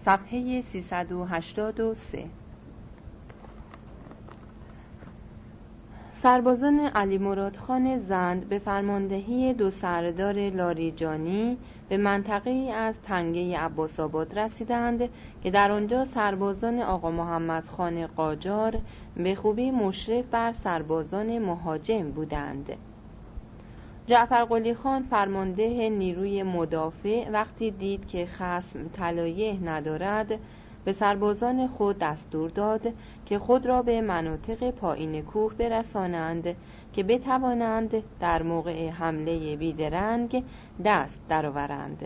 صفحه 383. سربازان علی مراد خان زند به فرماندهی دو سردار لاریجانی به منطقه‌ای از تنگه عباس‌آباد رسیدند که در آنجا سربازان آقا محمد خان قاجار به خوبی مشرف بر سربازان مهاجم بودند. جعفر قلی خان فرمانده نیروی مدافع وقتی دید که خصم طلایه ندارد، به سربازان خود دستور داد که خود را به مناطق پایین کوه برسانند که بتوانند در موقع حمله بیدرنگ دست درآورند.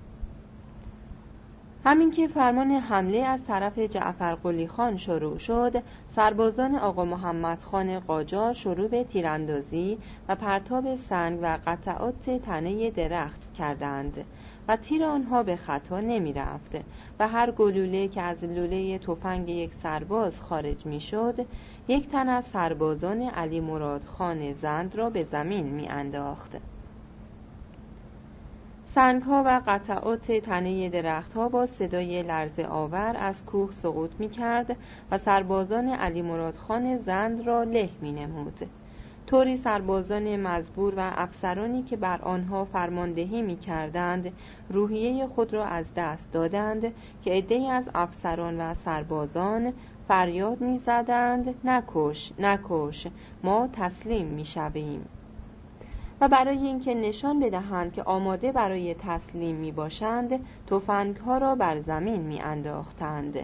همین که فرمان حمله از طرف جعفر قلی خان شروع شد، سربازان آقا محمد خان قاجار شروع به تیراندازی و پرتاب سنگ و قطعات تنه درخت کردند و تیر آنها به خطا نمی رفت و هر گلوله که از لوله تفنگ یک سرباز خارج می شد، یک تن از سربازان علی مراد خان زند را به زمین می انداخت. سنگ‌ها و قطعات تنه درخت‌ها با صدای لرزه آور از کوه سقوط می‌کرد و سربازان علی مراد خان زند را له می‌نمود. طوری سربازان مزبور و افسرانی که بر آنها فرماندهی می‌کردند روحیه خود را از دست دادند که عده‌ای از افسران و سربازان فریاد می‌زدند: نکش، نکش، ما تسلیم می‌شویم. و برای اینکه نشان بدهند که آماده برای تسلیم می باشند، تفنگ‌ها را بر زمین می انداختند.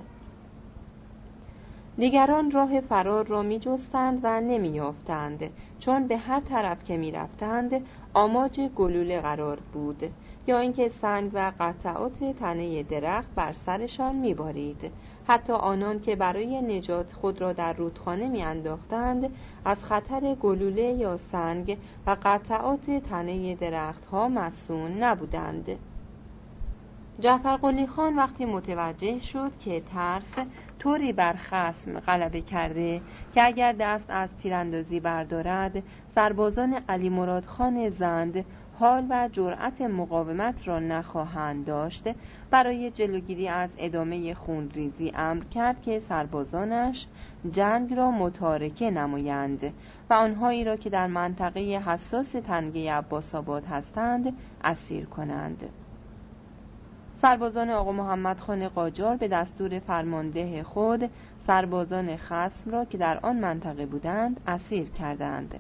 دیگران راه فرار را می جستند و نمی یافتند، چون به هر طرف که می رفتند آماج گلوله قرار بود، یا اینکه سنگ و قطعات تنه درخت بر سرشان می بارید. حتی آنان که برای نجات خود را در رودخانه می انداختند از خطر گلوله یا سنگ و قطعات تنه درختها مصون نبودند. جعفر قلی خان وقتی متوجه شد که ترس طوری بر خصم غلبه کرده که اگر دست از تیراندازی بردارد، سربازان علی مراد خان زند حال و جرأت مقاومت را نخواهند داشت، برای جلوگیری از ادامه خونریزی امر کرد که سربازانش جنگ را متارکه نمایند و آنهایی را که در منطقه حساس تنگه عباس‌آباد هستند اسیر کنند. سربازان آقا محمد خان قاجار به دستور فرمانده خود سربازان خصم را که در آن منطقه بودند اسیر کردند.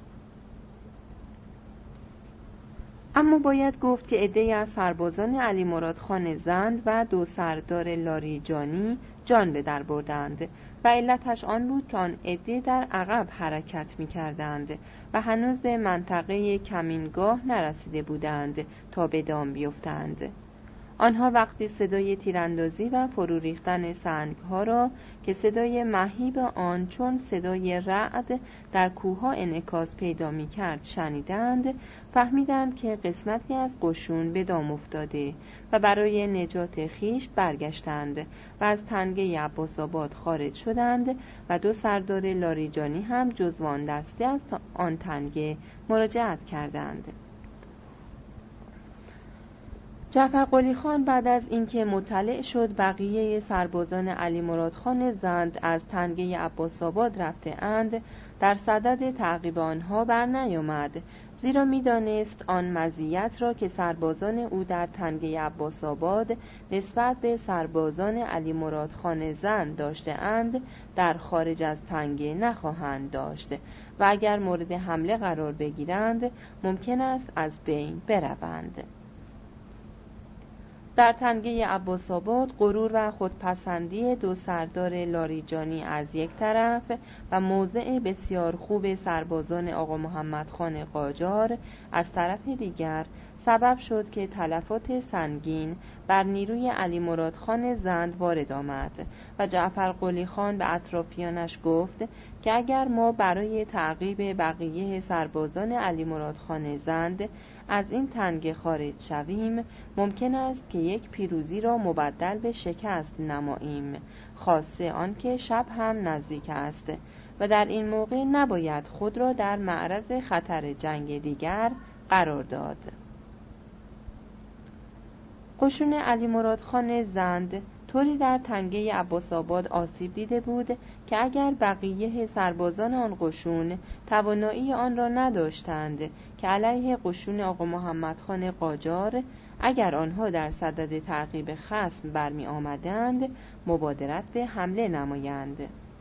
اما باید گفت که عده‌ای از سربازان علی مراد خان زند و دو سردار لاریجانی جان به در بردند و علتش آن بود که آن عده در عقب حرکت می کردند و هنوز به منطقه کمینگاه نرسیده بودند تا به دام بیفتند. آنها وقتی صدای تیراندازی و فرو ریختن سنگ‌ها را که صدای مهیب آن چون صدای رعد در کوه‌ها انعکاس پیدا می‌کرد شنیدند، فهمیدند که قسمتی از قشون به دام افتاده و برای نجات خیش برگشتند و از تنگه عباس‌آباد خارج شدند و دو سردار لاریجانی هم جزو آن دسته از آن تنگه مراجعت کردند. جعفر قلی خان بعد از اینکه مطلع شد بقیه سربازان علی مراد خان زند از تنگه عباس‌آباد رفته اند، در صدد تعقیب آنها بر نیامد، زیرا می‌دانست آن مزیت را که سربازان او در تنگه عباس‌آباد نسبت به سربازان علی مراد خان زند داشته اند در خارج از تنگه نخواهند داشت و اگر مورد حمله قرار بگیرند ممکن است از بین بروند. در تنگه عباس‌آباد غرور و خودپسندی دو سردار لاریجانی از یک طرف و موضع بسیار خوب سربازان آقا محمد خان قاجار از طرف دیگر سبب شد که تلفات سنگین بر نیروی علی مراد خان زند وارد آمد و جعفر قلی خان به اطرافیانش گفت که اگر ما برای تعقیب بقیه سربازان علی مراد خان زند از این تنگه خارج شویم، ممکن است که یک پیروزی را مبدل به شکست نماییم، خاصه آنکه شب هم نزدیک است و در این موقع نباید خود را در معرض خطر جنگ دیگر قرار داد. قشون علی مراد خان زند طوری در تنگه عباس‌آباد آسیب دیده بود که اگر بقیه سربازان آن قشون توانایی آن را نداشتند که علیه قشون آقا محمد خان قاجار، اگر آنها در صدد تعقیب خصم برمی آمدند، مبادرت به حمله نمایند.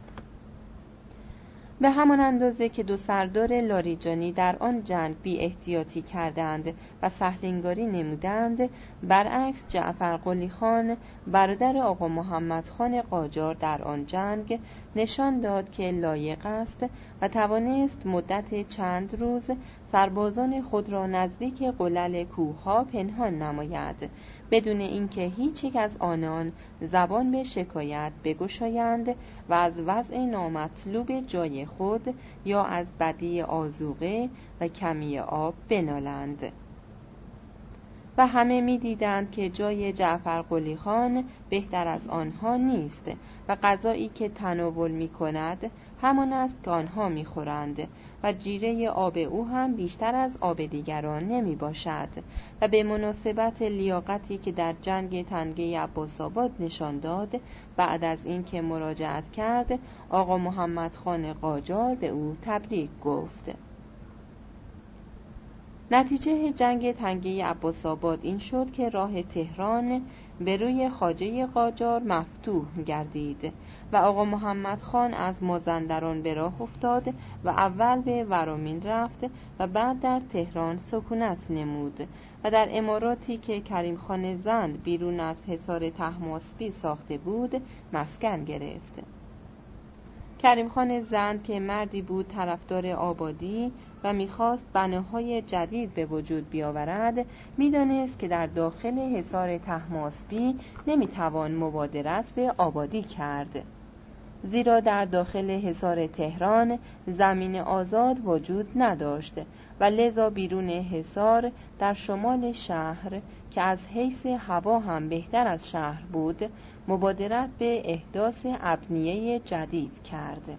به همان اندازه که دو سردار لاریجانی در آن جنگ بی احتیاطی کردند و سهلنگاری نمودند، برعکس جعفر قلی خان برادر آقا محمد خان قاجار در آن جنگ نشان داد که لایق است و توانست مدت چند روز سربازان خود را نزدیک قلل کوه‌ها پنهان نماید، بدون اینکه هیچ یک از آنان زبان به شکایت بگشایند و از وضع نامطلوب جای خود یا از بدی آذوقه و کمی آب بنالند. و همه می دیدند که جای جعفر قلی خان بهتر از آنها نیست و غذایی که تناول می کند همان است که آنها می خورند و جیره آب او هم بیشتر از آب دیگران نمی باشد و به مناسبت لیاقتی که در جنگ تنگه عباس‌آباد نشان داد، بعد از این که مراجعت کرد آقا محمد خان قاجار به او تبریک گفت. نتیجه جنگ تنگه عباس‌آباد این شد که راه تهران به روی خواجه قاجار مفتوح گردید و آقا محمد خان از مازندران به راه افتاد و اول به ورامین رفت و بعد در تهران سکونت نمود و در اماراتی که کریم خان زند بیرون از حصار طهماسبی ساخته بود مسکن گرفت. کریم خان زند که مردی بود طرفدار آبادی و می‌خواست بناهای جدید به وجود بیاورد، می‌دانست که در داخل حصار طهماسبی نمی‌توان مبادرت به آبادی کرد، زیرا در داخل حصار تهران زمین آزاد وجود نداشت و لذا بیرون حصار در شمال شهر که از حیث هوا هم بهتر از شهر بود، مبادرت به احداث ابنیه جدید کرد.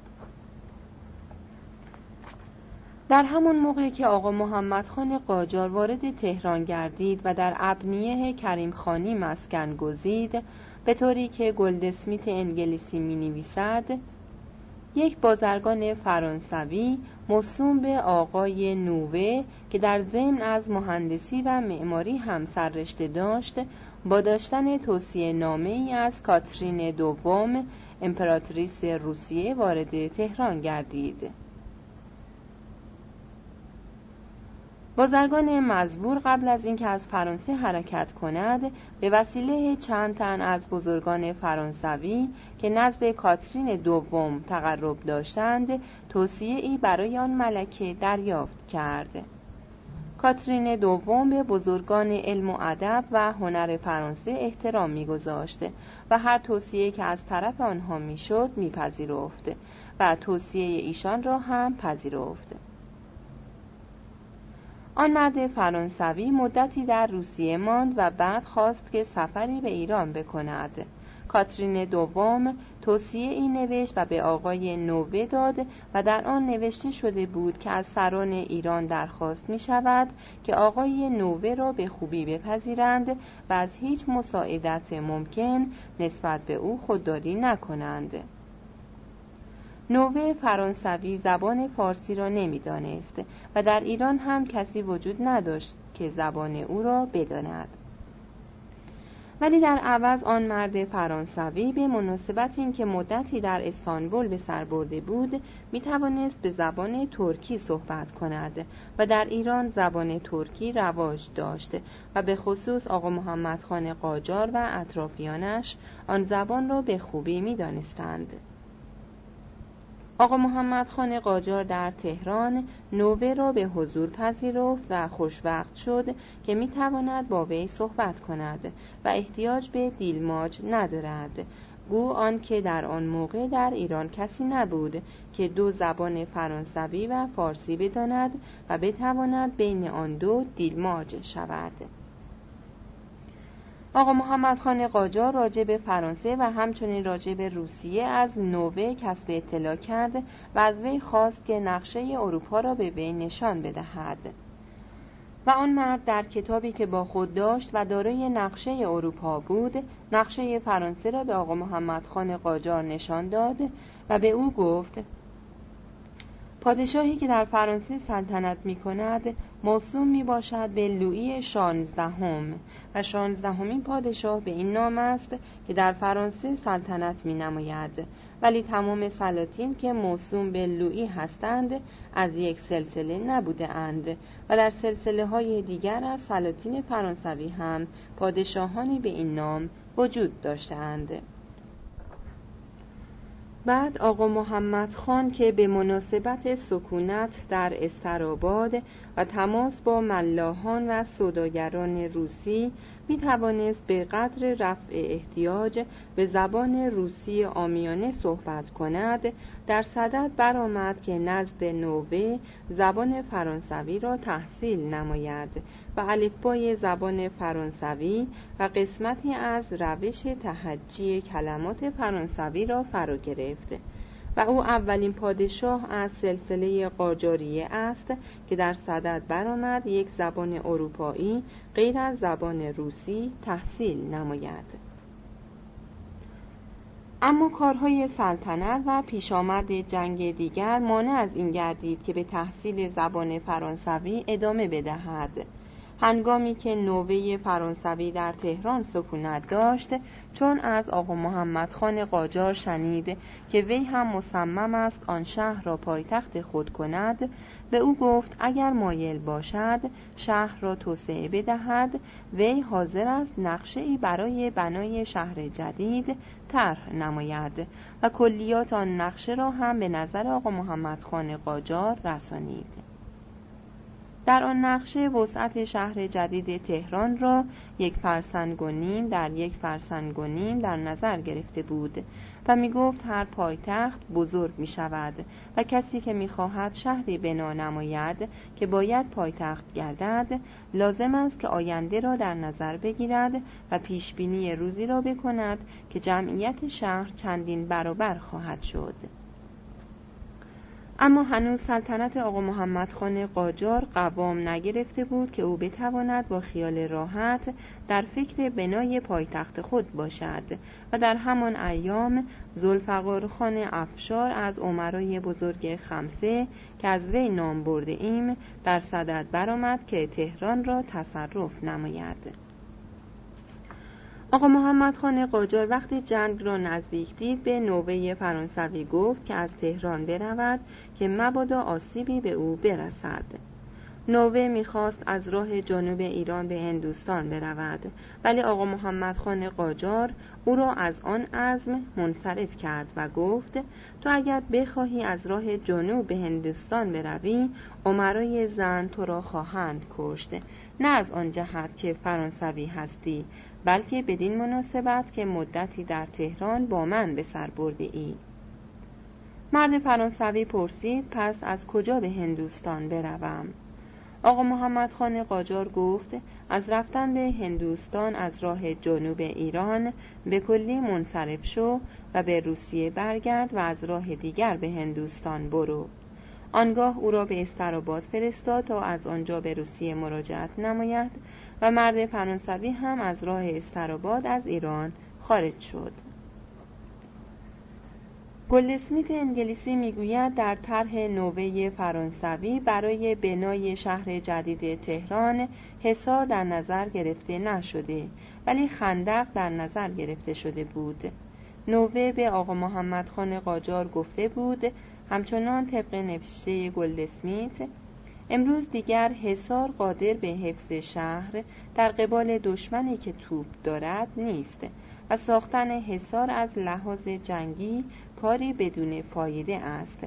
در همان موقع که آقا محمد خان قاجار وارد تهران گردید و در ابنیه کریم خانی مسکن گزید، به طوری که گلدسمیت انگلیسی می نویسد، یک بازرگان فرانسوی موسوم به آقای نووه که در ضمن از مهندسی و معماری هم سررشته داشت، با داشتن توصیه نامه ای از کاترین دوم امپراتریس روسیه وارد تهران گردید. بازرگان مزبور قبل از اینکه از فرانسه حرکت کند، به وسیله چند تن از بزرگان فرانسوی که نزد کاترین دوم تقرب داشتند، توصیه ای برای آن ملکه دریافت کرد. کاترین دوم به بزرگان علم و ادب و هنر فرانسه احترام می‌گذاشت و هر توصیه که از طرف آنها میشد میپذیرفت و توصیه ایشان را هم پذیرفت. آن مرد فرانسوی مدتی در روسیه ماند و بعد خواست که سفری به ایران بکند. کاترین دوم توصیه ای نوشت و به آقای نووه داد و در آن نوشته شده بود که از سران ایران درخواست می شود که آقای نووه را به خوبی بپذیرند و از هیچ مساعدت ممکن نسبت به او خودداری نکنند. نووه فرانسوی زبان فارسی را نمی‌دانست و در ایران هم کسی وجود نداشت که زبان او را بداند. ولی در عوض آن مرد فرانسوی به مناسبت اینکه مدتی در استانبول به سر برده بود، می‌توانست به زبان ترکی صحبت کند و در ایران زبان ترکی رواج داشت و به خصوص آقا محمد خان قاجار و اطرافیانش آن زبان را به خوبی می‌دانستند. آقا محمد خان قاجار در تهران نووه را به حضور پذیرفت و خوشوقت شد که میتواند با وی صحبت کند و احتیاج به دیلماج ندارد، گو آن که در آن موقع در ایران کسی نبود که دو زبان فرانسوی و فارسی بداند و بتواند بین آن دو دیلماج شود. آقا محمد خان قاجار راجع به فرانسه و همچنین راجع به روسیه از نووه کسب اطلاع کرد و از وی خواست که نقشه اروپا را به وی نشان بدهد. و آن مرد در کتابی که با خود داشت و دارای نقشه اروپا بود، نقشه فرانسه را به آقا محمد خان قاجار نشان داد و به او گفت پادشاهی که در فرانسه سلطنت می کند موسوم می باشد به لویی 16 و 16مین پادشاه به این نام است که در فرانسه سلطنت می نماید، ولی تمام سلاطین که موسوم به لویی هستند از یک سلسله نبوده اند و در سلسله های دیگر از سلاطین فرانسوی هم پادشاهانی به این نام وجود داشتند. بعد آقا محمد خان که به مناسبت سکونت در استراباد و تماس با ملاحان و سوداگران روسی می توانست به قدر رفع احتیاج به زبان روسی عامیانه صحبت کند، در صدد برآمد که نزد نوبه زبان فرانسوی را تحصیل نماید و الفبای زبان فرانسوی و قسمتی از روش تهجی کلمات فرانسوی را فرا گرفت و او اولین پادشاه از سلسله قاجاریه است که در صدد برآمد یک زبان اروپایی غیر از زبان روسی تحصیل نماید. اما کارهای سلطنت و پیش آمد جنگ دیگر مانع از این گردید که به تحصیل زبان فرانسوی ادامه بدهد. هنگامی که نوبه فرانسوی در تهران سکونت داشت، چون از آقا محمد خان قاجار شنید که وی هم مصمم است آن شهر را پایتخت خود کند، به او گفت اگر مایل باشد شهر را توسعه بدهد، وی حاضر است نقشه‌ای برای بنای شهر جدید طرح نماید و کلیات آن نقشه را هم به نظر آقا محمد خان قاجار رسانید. در آن نقشه وسعت شهر جدید تهران را 1.5 فرسنگ در 1 فرسنگ در نظر گرفته بود و می گفت هر پایتخت بزرگ می شود و کسی که می خواهد شهری بنا نماید که باید پایتخت گردد، لازم است که آینده را در نظر بگیرد و پیشبینی روزی را بکند که جمعیت شهر چندین برابر خواهد شد. اما هنوز سلطنت آقا محمد خان قاجار قوام نگرفته بود که او بتواند با خیال راحت در فکر بنای پایتخت خود باشد و در همان ایام ذوالفقار خان افشار از امرای بزرگ خمسه که از وی نام برده ایم در صدد برآمد که تهران را تصرف نماید. آقا محمد خان قاجار وقتی جنگ را نزدیک دید به نوبه فرانسوی گفت که از تهران برود که مبادا آسیبی به او برسد. نوبه می‌خواست از راه جنوب ایران به هندوستان برود، ولی آقا محمد خان قاجار او را از آن عزم منصرف کرد و گفت تو اگر بخواهی از راه جنوب به هندوستان بروی، امرای زن تو را خواهند کشت، نه از آن جهت که فرانسوی هستی، بلکه بدین مناسبت که مدتی در تهران با من به سر برده ای. مرد فرانسوی پرسید پس از کجا به هندوستان بروم؟ آقا محمد خان قاجار گفت از رفتن به هندوستان از راه جنوب ایران به کلی منصرف شو و به روسیه برگرد و از راه دیگر به هندوستان برو. آنگاه او را به استراباد فرستاد تا از آنجا به روسیه مراجعت نماید و مرد فرانسوی هم از راه استراباد از ایران خارج شد. گلدسمیت انگلیسی میگوید در طرح نوبه فرانسوی برای بنای شهر جدید تهران حصار در نظر گرفته نشده، ولی خندق در نظر گرفته شده بود. نوبه به آقا محمد خان قاجار گفته بود همچنان طبق نوشته گلدسمیت امروز دیگر حصار قادر به حفظ شهر در قبال دشمنی که توپ دارد نیست و ساختن حصار از لحاظ جنگی کاری بدون فایده است.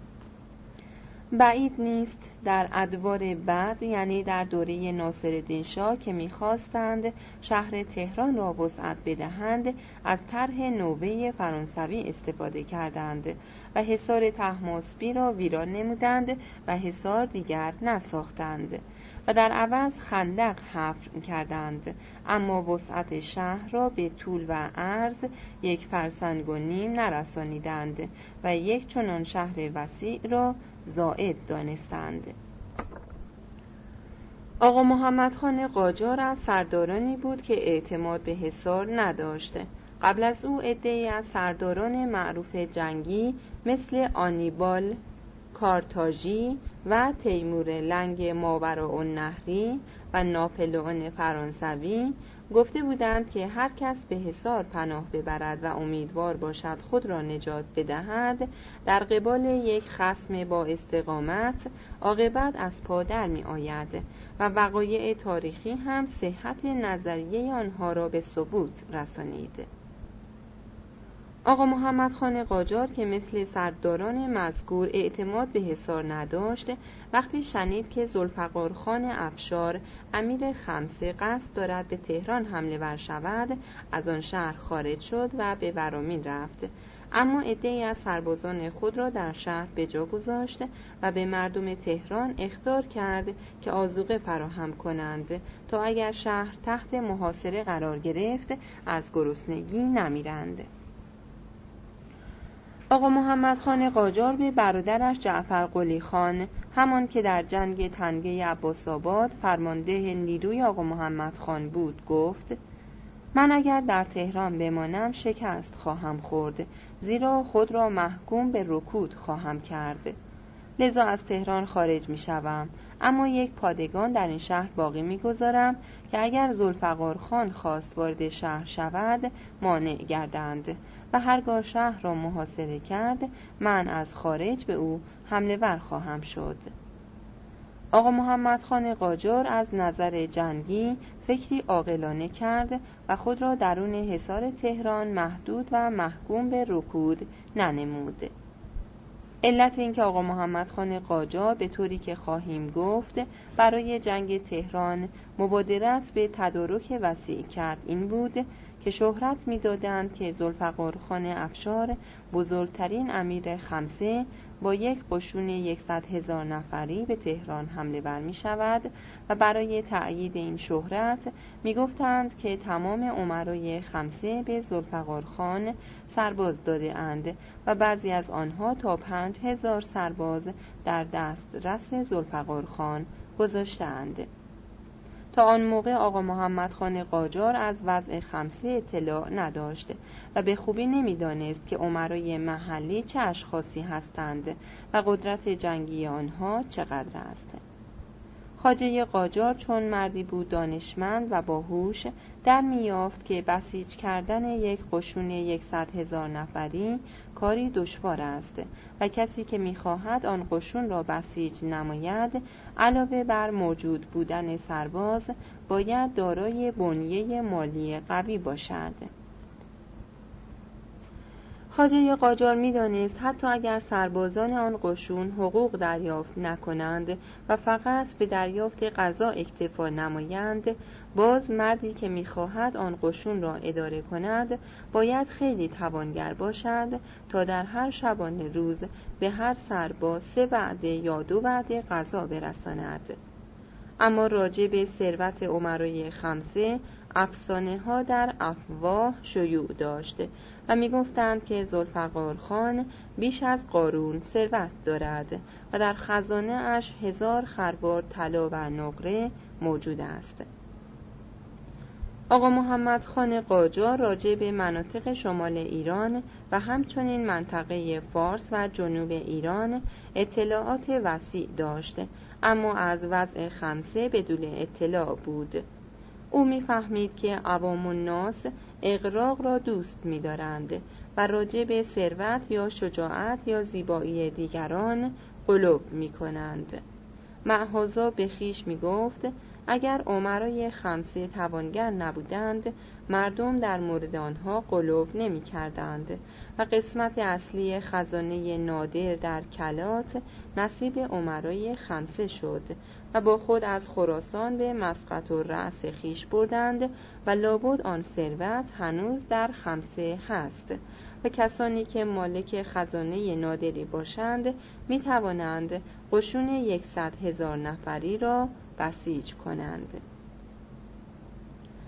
بعید نیست در ادوار بعد، یعنی در دوره ناصرالدین شاه که می‌خواستند شهر تهران را وسعت بدهند، از طرح نوبه فرانسوی استفاده کردند و حصار طهماسبی را ویران نمودند و حصار دیگر نساختند و در عوض خندق حفر کردند، اما وسعت شهر را به طول و عرض 1.5 فرسنگ نرسانیدند و یک چنان شهر وسیع را زائد دانستند. آقا محمد خان قاجار از سردارانی بود که اعتماد به حصار نداشت. قبل از او عده‌ای از سرداران معروف جنگی مثل آنیبال کارتاژی و تیمور لنگ ماوراءالنهری و ناپلئون فرانسوی گفته بودند که هر کس به حصار پناه ببرد و امیدوار باشد خود را نجات بدهد، در قبال یک خصم با استقامت عاقبت از پا در می آید و وقایع تاریخی هم صحت نظریه آنها را به ثبوت رسانید. آقا محمد خان قاجار که مثل سرداران مذکور اعتماد به حصار نداشت، وقتی شنید که ذوالفقار خان افشار امیر خمسه قصد دارد به تهران حمله ور شود، از آن شهر خارج شد و به ورامین رفت، اما عده‌ای از سربازان خود را در شهر به جا گذاشت و به مردم تهران اخطار کرد که آذوقه فراهم کنند تا اگر شهر تحت محاصره قرار گرفت از گرسنگی نمیرند. آقا محمد خان قاجار به برادرش جعفر قلی خان، همان که در جنگ تنگه عباس‌آباد فرمانده نیروی آقا محمد خان بود، گفت: من اگر در تهران بمانم شکست خواهم خورد، زیرا خود را محکوم به رکود خواهم کرد. لذا از تهران خارج می شوم، اما یک پادگان در این شهر باقی می گذارم که اگر ذوالفقار خان خواست وارد شهر شود مانع گردند و هرگاه شهر را محاصره کرد من از خارج به او حمله ور خواهم شد. آقا محمد خان قاجار از نظر جنگی فکری عاقلانه کرد و خود را درون حصار تهران محدود و محکوم به رکود ننمود. علت این که آقا محمد خان قاجار به طوری که خواهیم گفت برای جنگ تهران مبادرت به تدارک وسیع کرد این بود که شهرت می‌دادند که ذوالفقار خان افشار بزرگترین امیر خمسه با یک قشون 100,000 نفری به تهران حمله ور می شود و برای تأیید این شهرت می گفتند که تمام امرای خمسه به ذوالفقار خان سرباز داده اند و بعضی از آنها تا 5,000 سرباز در دسترس ذوالفقار خان گذاشتند. تا آن موقع آقا محمد خان قاجار از وضع خمسه اطلاع نداشت و به خوبی نمی‌دانست که امرای محلی چه اشخاصی هستند و قدرت جنگی آنها چقدر است. خواجه قاجار چون مردی بود دانشمند و باهوش، در می‌یافت که بسیج کردن یک قشون 100,000 نفری کاری دشوار است و کسی که می‌خواهد آن قشون را بسیج نماید علاوه بر موجود بودن سرباز باید دارای بنیه مالی قوی باشد. خواجه قاجار می‌دانست حتی اگر سربازان آن قشون حقوق دریافت نکنند و فقط به دریافت غذا اکتفا نمایند، باز مردی که می‌خواهد آن قشون را اداره کند باید خیلی توانگر باشد تا در هر شبانه روز به هر سرباز 3 وعده یا 2 وعده غذا برساند. اما راجع به ثروت امرای خمسه افسانه ها در افواه شیوع داشته و می گفتند که ذوالفقار خان بیش از قارون ثروت دارد و در خزانه اش 1000 خروار طلا و نقره موجود است. آقا محمد خان قاجار راجع به مناطق شمال ایران و همچنین منطقه فارس و جنوب ایران اطلاعات وسیع داشت، اما از وضع خمسه بدون اطلاع بود. او می‌فهمید که عوام الناس اغراق را دوست می‌دارند و راجع به ثروت یا شجاعت یا زیبایی دیگران غلو می‌کنند. معهازا به خویش می‌گفت اگر امرای خمسه توانگر نبودند مردم در مورد آنها غلو نمی‌کردند و قسمت اصلی خزانه نادر در کلات نصیب امرای خمسه شد و با خود از خراسان به مسقط الرأس خویش بردند و لابد آن ثروت هنوز در خمسه هست و کسانی که مالک خزانه نادری باشند می توانند قشون 100,000 نفری را بسیج کنند.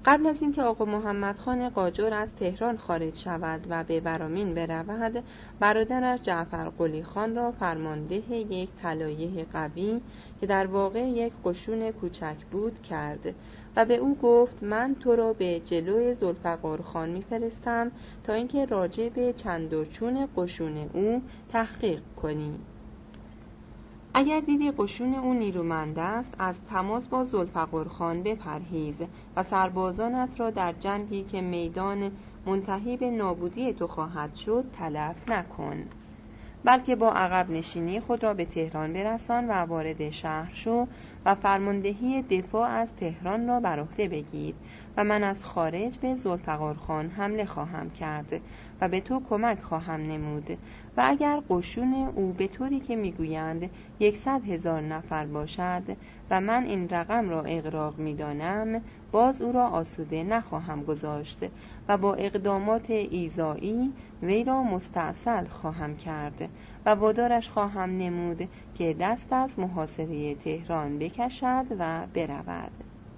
قبل از اینکه آقا محمد خان قاجار از تهران خارج شود و به ورامین برود، برادرش جعفر قلی خان را فرمانده یک طلایه قوی که در واقع یک قشون کوچک بود کرد و به او گفت من تو را به جلوی ذوالفقار خان می‌فرستم تا اینکه راجع به چند و چون قشون او تحقیق کنی. اگر دیدی قشون او نیرومند است، از تماس با ذوالفقار خان بپرهیز و سربازانت را در جنگی که میدان منتهی به نابودی تو خواهد شد تلف نکن، بلکه با عقب نشینی خود را به تهران برسان و وارد شهر شو و فرماندهی دفاع از تهران را بر عهده بگیر و من از خارج به ذوالفقار خان حمله خواهم کرد و به تو کمک خواهم نمود و اگر قشون او به طوری که میگویند 100,000 نفر باشد و من این رقم را اغراق میدانم، باز او را آسوده نخواهم گذاشت و با اقدامات ایذایی وی را مستأصل خواهم کرد و وادارش خواهم نمود که دست از محاصره تهران بکشد و برود.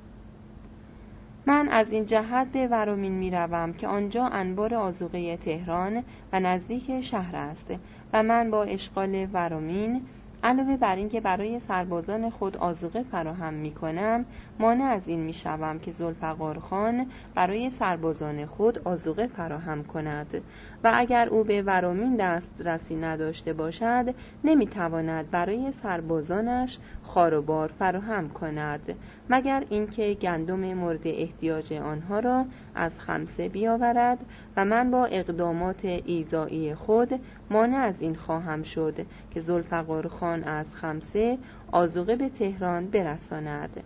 من از این جهت به ورامین می روم که آنجا انبار آذوقه تهران و نزدیک شهر است و من با اشغال ورامین علاوه بر این که برای سربازان خود آذوقه فراهم می کنم، مانع از این می شوم که ذوالفقار خان برای سربازان خود آذوقه فراهم کند و اگر او به ورامین دسترسی نداشته باشد نمی تواند برای سربازانش خار و بار فراهم کند مگر اینکه گندم مورد احتیاج آنها را از خمسه بیاورد و من با اقدامات ایذایی خود مانع از این خواهم شد که ذوالفقار خان از خمسه آذوقه به تهران برساند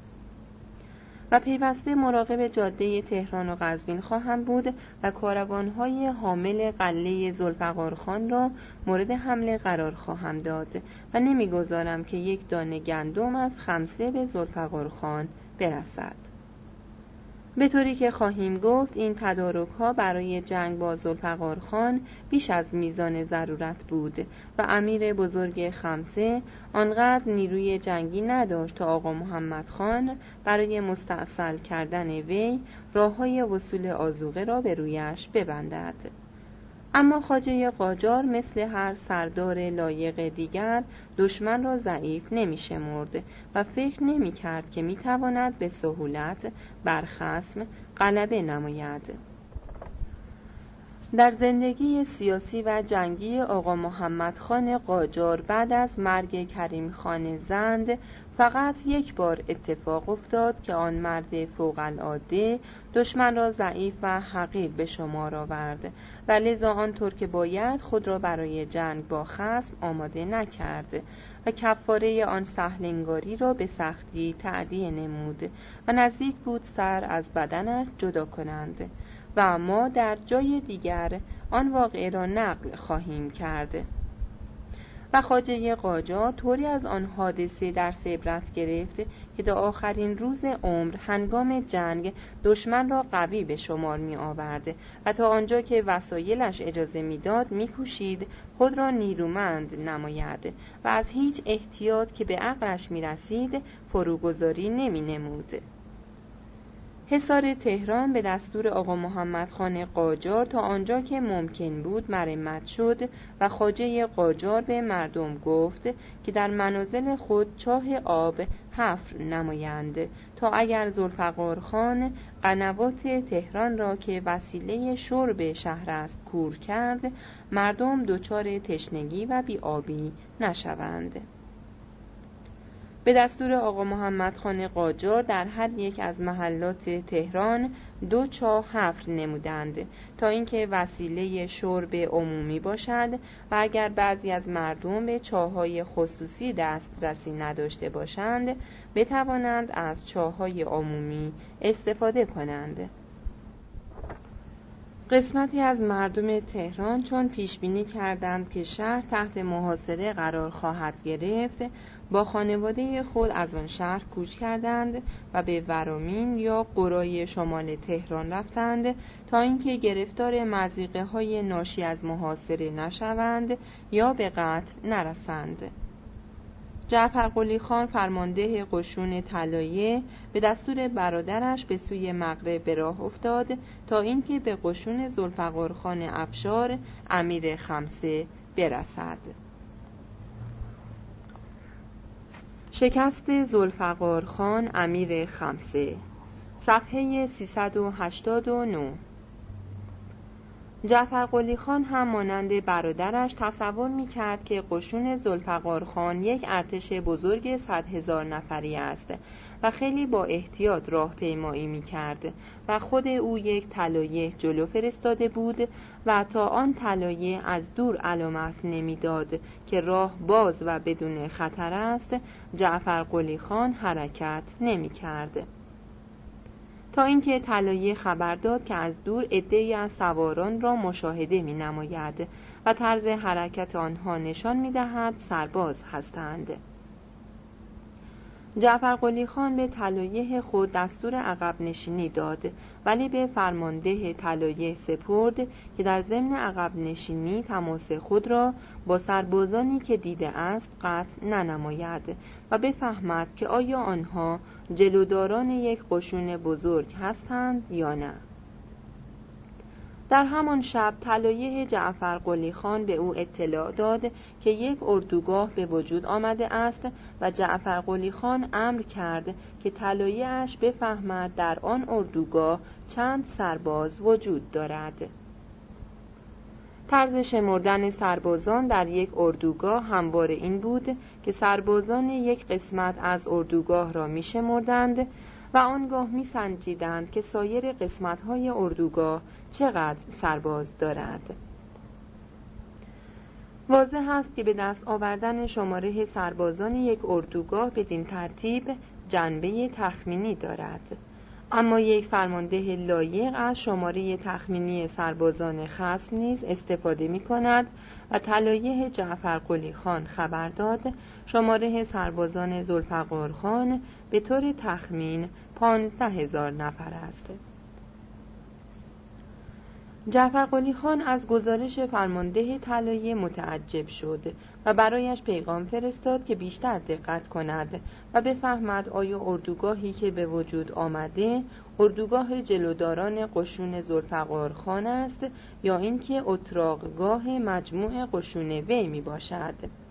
و پیوسته مراقب جاده تهران و قزوین خواهم بود و کاروان‌های حامل قلعه ذوالفقار خان را مورد حمله قرار خواهم داد و نمی‌گذارم که یک دانه گندم از خمسه به ذوالفقار خان برسد. به طوری که خواهیم گفت این تدارک‌ها برای جنگ با ذوالفقار خان بیش از میزان ضرورت بود و امیر بزرگ خمسه آنقدر نیروی جنگی نداشت تا آقا محمد خان برای مستأصل کردن وی راه‌های وصول آذوقه را به رویش ببندد. اما خواجه قاجار مثل هر سردار لایق دیگر دشمن را ضعیف نمی شمرد و فکر نمی کرد که می تواند به سهولت بر خصم غلبه نماید. در زندگی سیاسی و جنگی آقا محمد خان قاجار بعد از مرگ کریم خان زند فقط یک بار اتفاق افتاد که آن مرد فوق العاده دشمن را ضعیف و حقیر به شمار آورد و لذا آنطور که باید خود را برای جنگ با خصم آماده نکرد و کفاره آن سهلنگاری را به سختی تأدیه نمود و نزدیک بود سر از بدنش جدا کنند و ما در جای دیگر آن واقعه را نقل خواهیم کرد. و خواجه قاجار طوری از آن حادثه در عبرت گرفت که تا آخرین روز عمر هنگام جنگ دشمن را قوی به شمار می آورد و تا آنجا که وسایلش اجازه می داد می کوشید خود را نیرومند نماید و از هیچ احتیاط که به عقلش می رسید فروگذاری نمی نمود. حصار تهران به دستور آقا محمد خان قاجار تا آنجا که ممکن بود مرمت شد و خواجه قاجار به مردم گفت که در منازل خود چاه آب حفر نمایند تا اگر ذوالفقار خان قنوات تهران را که وسیله شرب شهر است کور کرد، مردم دچار تشنگی و بی‌آبی نشوند. به دستور آقا محمد خان قاجار در هر یک از محلات تهران 2 چاه حفر نمودند تا اینکه وسیله شرب عمومی باشد و اگر بعضی از مردم به چاه‌های خصوصی دسترسی نداشته باشند بتوانند از چاه‌های عمومی استفاده کنند. قسمتی از مردم تهران چون پیش بینی کردند که شهر تحت محاصره قرار خواهد گرفت، با خانواده خود از آن شهر کوچ کردند و به ورامین یا قرای شمال تهران رفتند تا اینکه گرفتار مضیقه‌های ناشی از محاصره نشوند یا به قتل نرسند. جعفر قلی خان فرمانده قشون طلایه به دستور برادرش به سوی مغرب به راه افتاد تا اینکه به قشون ذوالفقار خان افشار امیر خمسه برسد. شکست ذوالفقار خان امیر خمسه، صفحه 389. جعفر قلی خان هم مانند برادرش تصور می‌کرد که قشون ذوالفقار خان یک ارتش بزرگ 100,000 نفری است و خیلی با احتیاط راهپیمایی می‌کرد و خود او یک طلایه جلو فرستاده بود و تا آن طلایه از دور علامت نمی‌داد که راه باز و بدون خطر است، جعفر قلی خان حرکت نمی‌کرد. تا اینکه طلایه خبر داد که از دور عده‌ای از سواران را مشاهده می‌نماید و طرز حرکت آنها نشان می‌دهد سرباز هستند. جعفر قلی خان به طلایه خود دستور عقب نشینی داد، ولی به فرمانده طلایه سپرد که در ضمن عقب نشینی تماس خود را با سربازانی که دیده است قطع ننماید و بفهمد که آیا آنها جلوداران یک قشون بزرگ هستند یا نه. در همان شب طلایه جعفر قلی خان به او اطلاع داد که یک اردوگاه به وجود آمده است و جعفر قلی خان امر کرد که طلایه اش بفهمد در آن اردوگاه چند سرباز وجود دارد. طرز شمردن سربازان در یک اردوگاه همواره این بود که سربازان یک قسمت از اردوگاه را می شمردند و آنگاه می سنجیدند که سایر قسمت‌های اردوگاه چقدر سرباز دارد. واضح است که به دست آوردن شماره سربازان یک اردوگاه بدین ترتیب جنبه تخمینی دارد، اما یک فرمانده لایق از شماره تخمینی سربازان خصم نیز استفاده می کند و طلایه جعفر قلی خان خبر داد شماره سربازان ذوالفقار خان به طور تخمین 15,000 نفر است. جعفر قلی خان از گزارش فرمانده طلایه متعجب شد و برایش پیغام فرستاد که بیشتر دقت کند و بفهمد آیا اردوگاهی که به وجود آمده اردوگاه جلوداران قشون ذوالفقار خان است یا اینکه اتراقگاه مجموع قشون وی می باشد،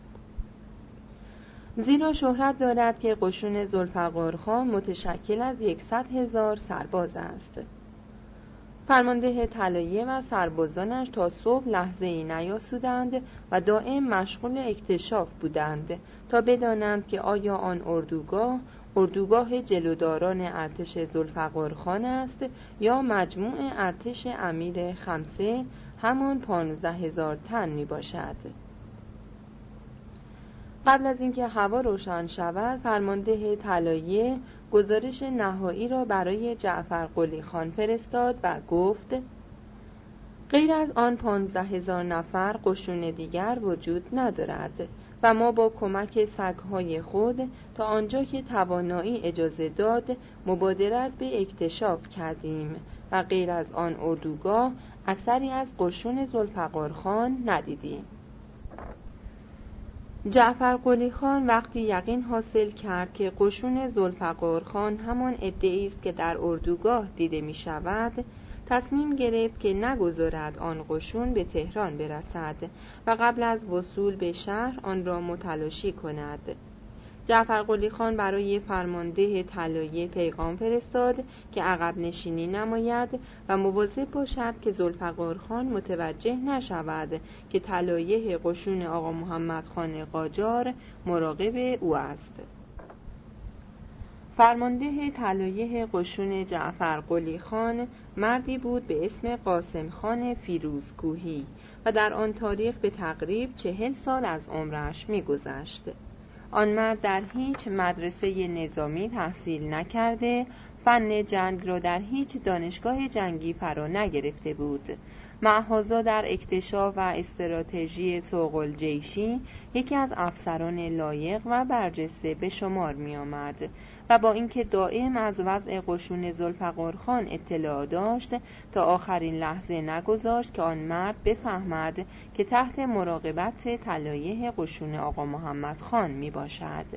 زیرا شهرت دارد که قشون ذوالفقار خان متشکل از 100,000 سرباز است. فرمانده طلایه و سربازانش تا صبح لحظه‌ای نیاسودند و دائم مشغول اکتشاف بودند تا بدانند که آیا آن اردوگاه جلوداران ارتش ذوالفقار خان است یا مجموع ارتش امیر خمسه همان 15,000 تن می باشد. قبل از اینکه هوا روشن شود فرمانده طلایه گزارش نهایی را برای جعفر قلی خان فرستاد و گفت غیر از آن 15,000 نفر قشون دیگر وجود ندارد و ما با کمک سگ‌های خود تا آنجا که توانایی اجازه داد مبادرت به اکتشاف کردیم و غیر از آن اردوگاه اثری از قشون ذوالفقار خان ندیدیم. جعفر قلی خان وقتی یقین حاصل کرد که قشون ذوالفقار خان همان عده‌ای است که در اردوگاه دیده می شود، تصمیم گرفت که نگذارد آن قشون به تهران برسد و قبل از وصول به شهر آن را متلاشی کند. جعفر قلی خان برای فرمانده طلایه پیغام فرستاد که عقب نشینی نماید و مواظب باشد که ذوالفقار خان متوجه نشود که طلایه قشون آقا محمد خان قاجار مراقب او است. فرمانده طلایه قشون جعفر قلی خان مردی بود به اسم قاسم خان فیروزکوهی و در آن تاریخ به تقریب 40 سال از عمرش می‌گذشت. آن مرد در هیچ مدرسه نظامی تحصیل نکرده، فن جنگ را در هیچ دانشگاه جنگی فرا نگرفته بود. معهازا در اکتشاف و استراتژی سوق‌الجیشی یکی از افسران لایق و برجسته به شمار می آمد و با اینکه دائم از وضع قشون ذوالفقارخان اطلاع داشت، تا آخرین لحظه نگذاشت که آن مرد بفهمد که تحت مراقبت طلایه قشون آقا محمد خان می باشد.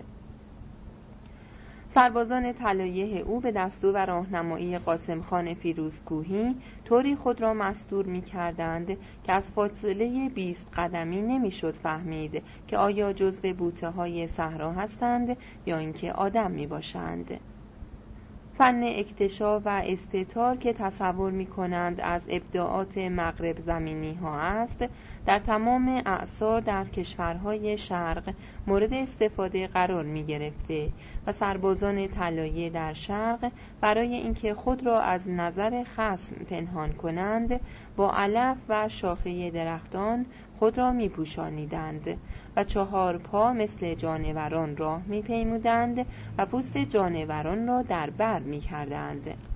سربازان طلایه او به دستور و راهنمایی قاسم خان فیروزکوهی طوری خود را مستور می کردند که از فاصله 20 قدمی نمی شد فهمید که آیا جزو بوته های صحرا هستند یا اینکه آدم می باشند. فن اکتشاف و استتار که تصور می کنند از ابداعات مغرب زمینی ها است، در تمام اعصار در کشورهای شرق مورد استفاده قرار می گرفته و سربازان طلایه در شرق برای اینکه خود را از نظر خصم پنهان کنند با علف و شاخه درختان خود را می پوشانیدند و 4 پا مثل جانوران راه می پیمودند و پوست جانوران را در بر می کردند.